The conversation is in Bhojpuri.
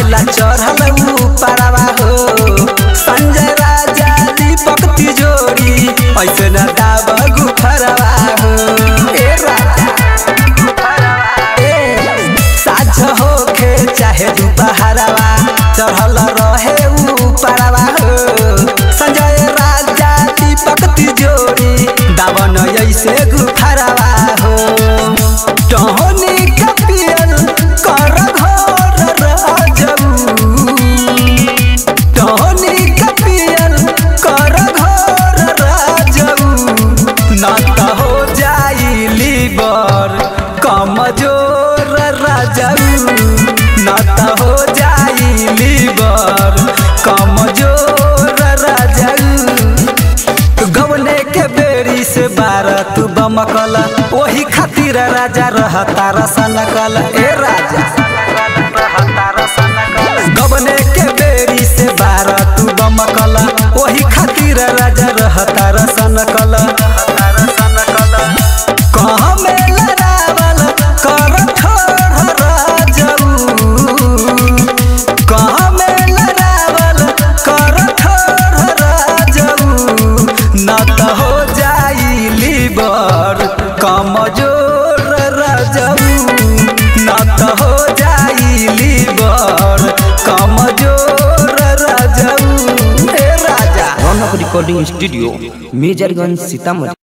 रहेला चढ़ल ऊपरवा हो संजय राजा दीपक तिजोरी ऐसे न दाब गुफरवा हो ए राजा साझ होखे चाहे दुपहरवा चढ़ल रहे ऊपरवा हो संजय राजा दीपक तिजोरी दावन ऐसे गुफरवा हो टहनी कपियल कर घर राजऊ टहनी कपियल कर घर राजऊ न त हो जाई लीवर कमजोर राजऊ न त हो जाई लीवर कमजोर राजऊ गवने के बेरी से बारह तू बमकल वही खातिर राजा रहता रसनकल ए राजा गवने के बेरी से बारह तू बमकल वही खातिर राजा रहता रसनकल कहाँ में लड़ावल कर ठोर राजऊ कहाँ में लड़ावल कर ठोर राजऊ न त हो जाई लीवर कमजोर राजऊ न त हो जाई लीवर कमजोर राजऊ ए राजा। Raunak recording studio Mejarganj Sitamarhi.